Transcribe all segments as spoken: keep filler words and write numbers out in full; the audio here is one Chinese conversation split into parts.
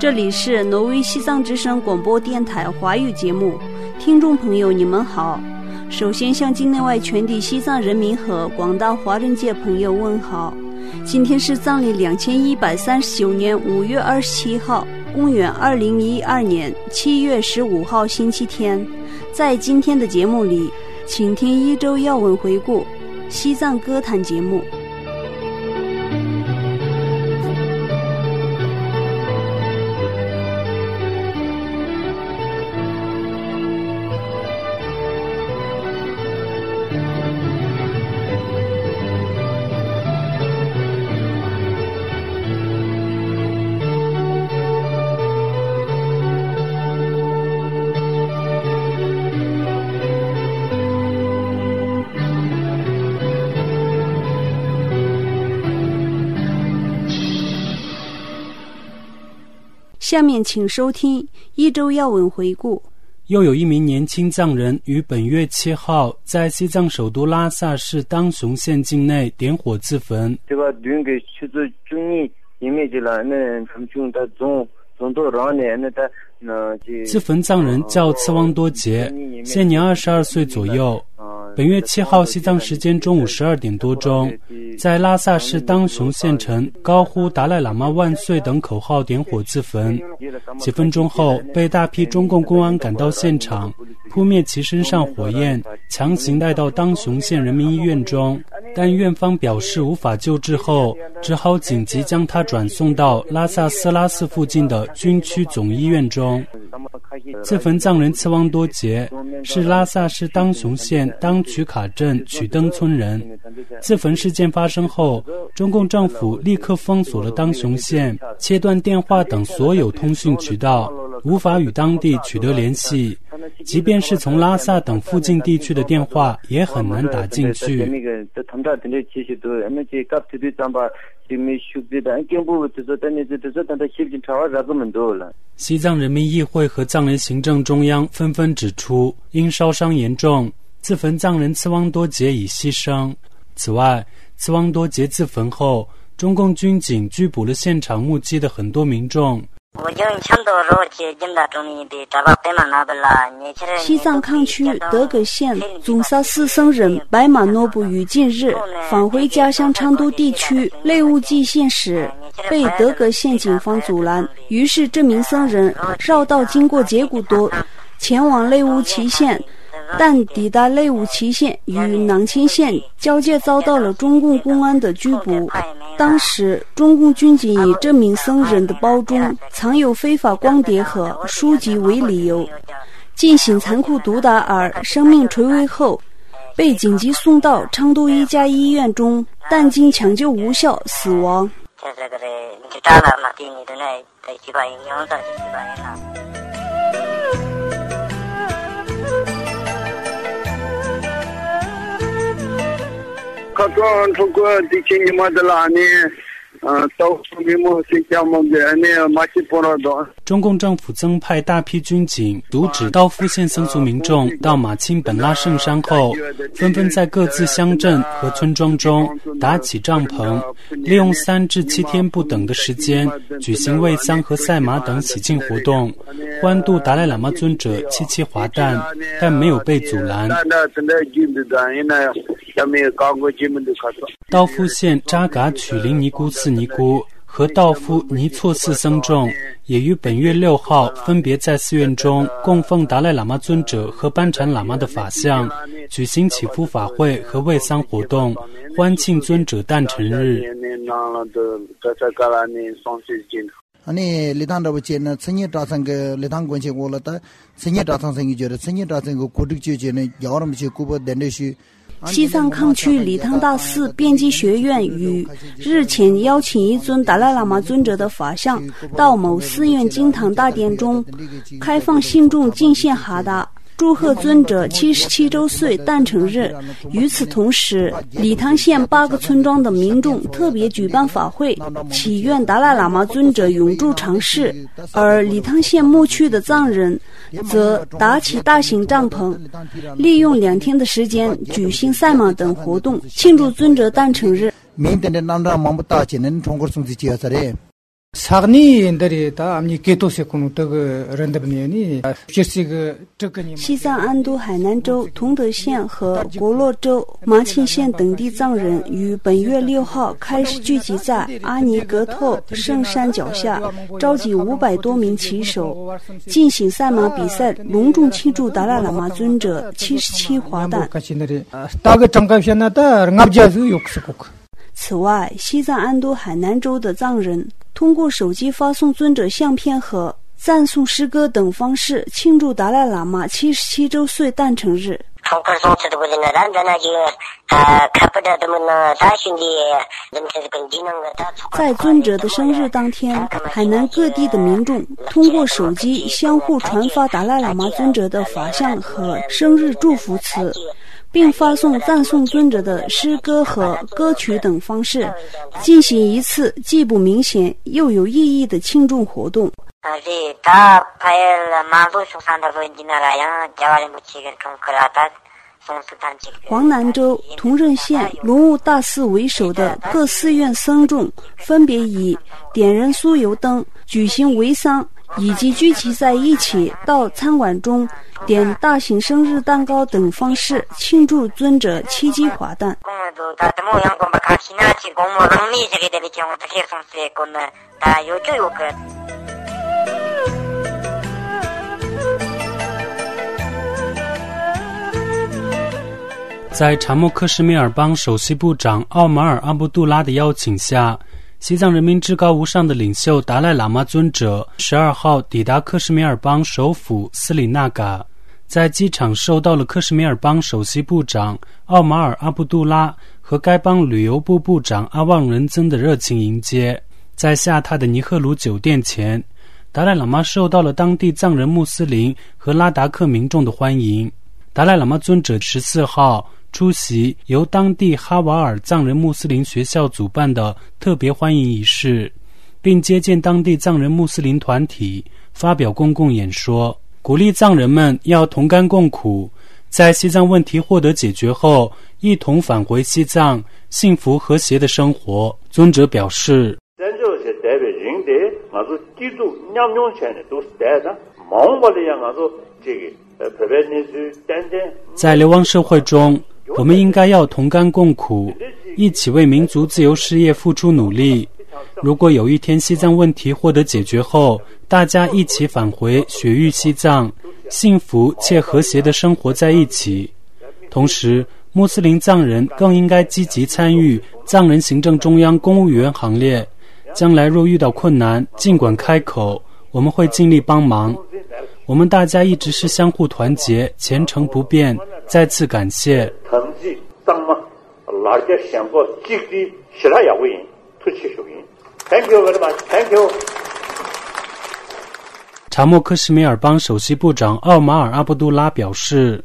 这里是挪威西藏之声广播电台华语节目，听众朋友你们好。首先向境内外全体西藏人民和广大华人界朋友问好。今天是藏历两千一百三十九年五月二十七号，公元二零一二年七月十五号星期天。在今天的节目里，请听一周要闻回顾、西藏歌坛节目。下面请收听一周要闻回顾。 又有一名年轻藏人于本月七号在西藏首都拉萨市当雄县境内点火自焚。自焚藏人叫次旺多杰，现年二十二岁左右。本月七号西藏时间中午十二点多钟，在拉萨市当雄县城高呼达赖喇嘛万岁等口号点火自焚。几分钟后，被大批中共公安赶到现场，扑灭其身上火焰，强行带到当雄县人民医院中，但院方表示无法救治后，只好紧急将他转送到拉萨斯拉寺附近的军区总医院中。自焚藏人次旺多杰是拉萨市当雄县当曲卡镇曲登村人。自焚事件发生后，中共政府立刻封锁了当雄县，切断电话等所有通讯渠道，无法与当地取得联系，即便是从拉萨等附近地区的电话也很难打进去。西藏人民议会和藏人行政中央纷纷指出，因烧伤严重，自焚藏人次旺多杰已牺牲。此外，次旺多杰自焚后，中共军警拘捕了现场目击的很多民众。 西藏康区德格县宗萨寺僧人白马诺布于近日返回家乡昌都地区内务蓟县时，被德格县警方阻拦，于是这名僧人绕道经过杰古多，前往内乌齐县，但抵达内乌齐县与囊钦县交界，遭到了中共公安的拘捕。当时中共军警以这名僧人的包中藏有非法光碟和书籍为理由，进行残酷毒打，而生命垂危后被紧急送到昌都一家医院中，但经抢救无效死亡。 中共政府增派大批军警阻止道夫县僧俗民众到马钦本拉圣山后，纷纷在各自乡镇和村庄中搭起帐篷，利用三至七天不等的时间举行卫丧和赛马等喜庆活动，欢度达赖喇嘛尊者七七华诞，但没有被阻拦。道夫县扎嘎曲林尼姑寺尼姑和道夫尼措寺僧众也于本月六号分别在寺院中供奉达赖喇嘛尊者和班禅喇嘛的法像，举行祈福法会和卫丧活动，欢庆尊者诞辰日。 아니 리탄다부 제나 천년 다상게 리탄 권체 올라다 천년 다상생이 저래 천년 다상고 고득지제는 여름지 구버 덴데시。 西藏康区理汤大寺辩机学院于日前邀请一尊达赖喇嘛尊者的法像到某寺院经堂大殿中，开放信众进献哈达，祝贺尊者七十七周岁诞辰日。与此同时，理汤县八个村庄的民众特别举办法会，祈愿达赖喇嘛尊者永驻长世，而理汤县牧区的藏人则搭起大型帐篷，利用两天的时间举行赛马等活动，庆祝尊者诞辰日。 西藏安都海南州通德县和国洛州马钦县等地藏人于本月六号开始聚集在阿尼格托圣山脚下，召集五百多名骑手进行赛马比赛，隆重庆祝达赖喇嘛尊者七十七华诞。此外，西藏安都海南州的藏人通过手机发送尊者相片和赞颂诗歌等方式庆祝达赖喇嘛七十七周岁诞辰日。在尊者的生日当天，海南各地的民众通过手机相互传发达赖喇嘛尊者的法相和生日祝福词，并发送赞颂尊者的诗歌和歌曲等方式，进行一次既不明显又有意义的庆祝活动。黄南州同仁县龙雾大寺为首的各寺院僧众分别以点燃酥油灯、举行围丧以及聚集在一起到餐馆中点大型生日蛋糕等方式庆祝尊者七级华诞。 在查莫克什米尔邦首席部长奥马尔·阿卜杜拉的邀请下，西藏人民至高无上的领袖达赖喇嘛尊者十二号抵达克什米尔邦首府斯里纳嘎，在机场受到了克什米尔邦首席部长奥马尔·阿卜杜拉和该邦旅游部部长阿旺仁增的热情迎接。在下榻的尼赫鲁酒店前，达赖喇嘛受到了当地藏人、穆斯林和拉达克民众的欢迎。达赖喇嘛尊者十四号出席由当地哈瓦尔藏人穆斯林学校主办的特别欢迎仪式，并接见当地藏人穆斯林团体，发表公共演说，鼓励藏人们要同甘共苦，在西藏问题获得解决后，一同返回西藏，幸福和谐的生活。尊者表示，在流亡社会中，我们应该要同甘共苦，一起为民族自由事业付出努力。如果有一天西藏问题获得解决后，大家一起返回雪域西藏，幸福且和谐地生活在一起。同时，穆斯林藏人更应该积极参与藏人行政中央公务员行列，将来若遇到困难，尽管开口，我们会尽力帮忙。我们大家一直是相互团结，虔诚不变，再次感谢。Thank you very much. Thank you. 查莫克什米尔邦首席部长奥马尔·阿卜杜拉表示，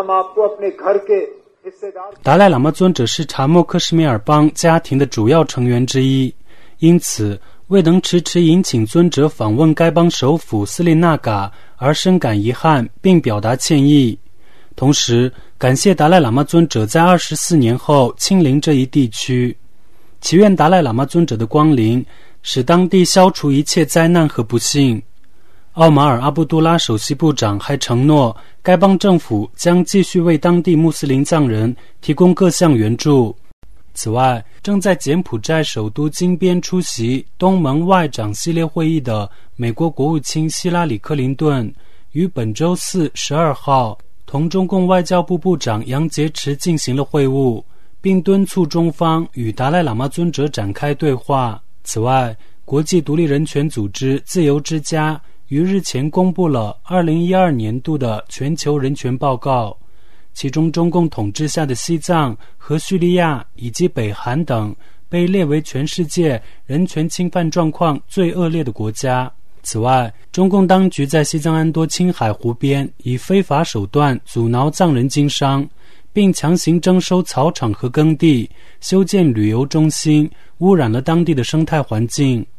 达赖喇嘛尊者是查莫克什米尔邦家庭的主要成员之一，因此未能迟迟迎请尊者访问该邦首府斯里纳嘎而深感遗憾，并表达歉意。同时感谢达赖喇嘛尊者在二十四年后亲临这一地区，祈愿达赖喇嘛尊者的光临使当地消除一切灾难和不幸。奥马尔·阿卜杜拉首席部长还承诺，该邦政府将继续为当地穆斯林藏人提供各项援助。此外，正在柬埔寨首都金边出席东盟外长系列会议的美国国务卿希拉里·克林顿于本周四十二号同中共外交部部长杨洁篪进行了会晤，并敦促中方与达赖喇嘛尊者展开对话。此外，国际独立人权组织自由之家于日前公布了二零一二年度的全球人权报告，其中中共统治下的西藏和叙利亚以及北韩等被列为全世界人权侵犯状况最恶劣的国家。此外，中共当局在西藏安多青海湖边以非法手段阻挠藏人经商，并强行征收草场和耕地，修建旅游中心，污染了当地的生态环境。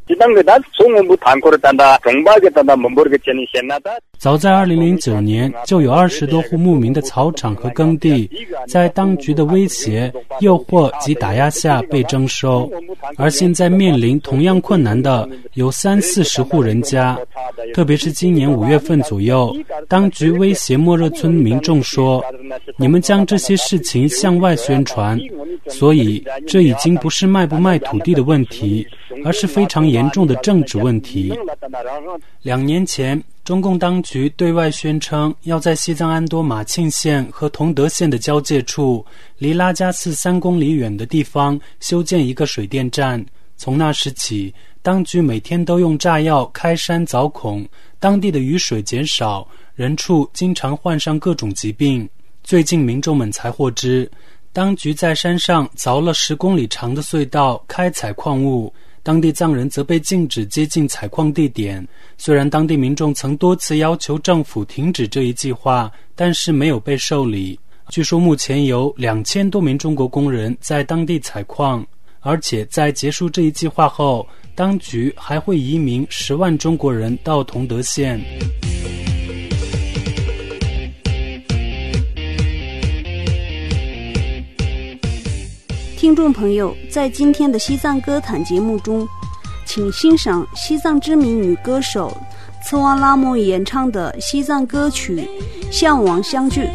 早在二零零九年，就有二十多户牧民的草场和耕地，在当局的威胁、诱惑及打压下被征收。而现在面临同样困难的有三四十户人家。特别是今年五月份左右，当局威胁莫热村民众说：“你们将这些事情向外宣传。”所以，这已经不是卖不卖土地的问题，而是非常严重的政治问题。两年前，中共当局对外宣称要在西藏安多玛沁县和同德县的交界处，离拉加寺三公里远的地方修建一个水电站。从那时起，当局每天都用炸药开山凿孔，当地的雨水减少，人畜经常患上各种疾病。最近民众们才获知，当局在山上凿了十公里长的隧道开采矿物，当地藏人则被禁止接近采矿地点。虽然当地民众曾多次要求政府停止这一计划，但是没有被受理。据说目前有两千多名中国工人在当地采矿，而且在结束这一计划后，当局还会移民十万中国人到同德县。 听众朋友，在今天的西藏歌坛节目中，请欣赏西藏知名女歌手次旺拉木演唱的西藏歌曲《向往相聚》。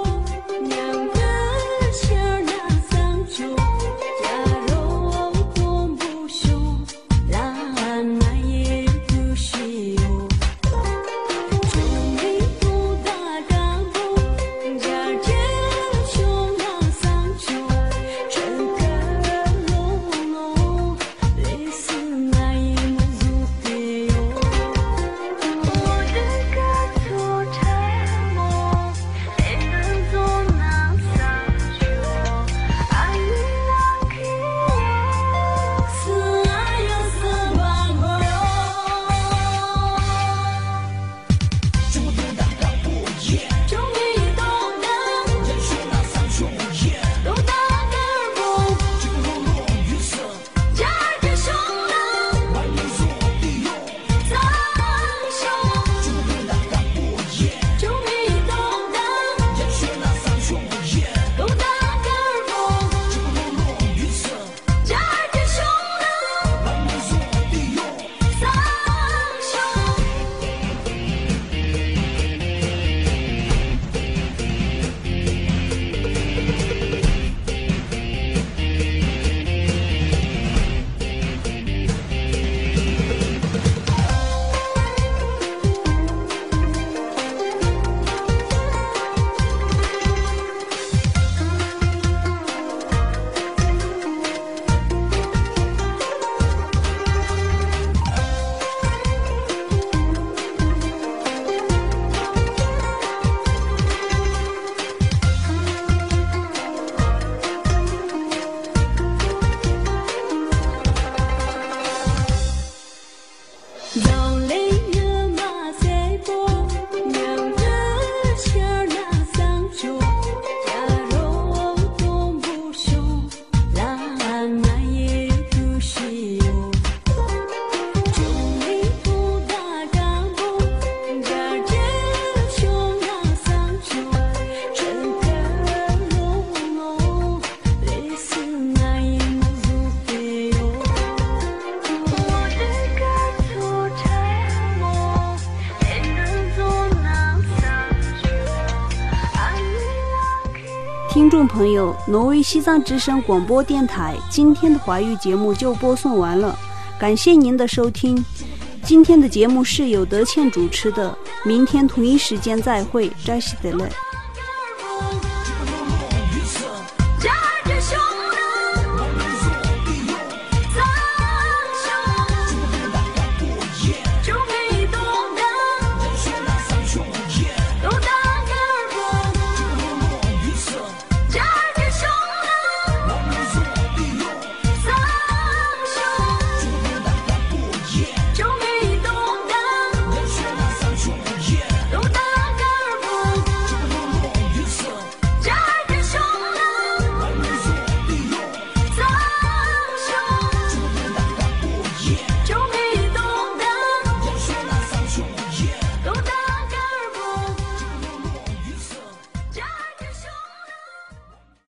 听众朋友，挪威西藏之声广播电台今天的华语节目就播送完了，感谢您的收听。今天的节目是由德倩主持的，明天同一时间再会，扎西德勒。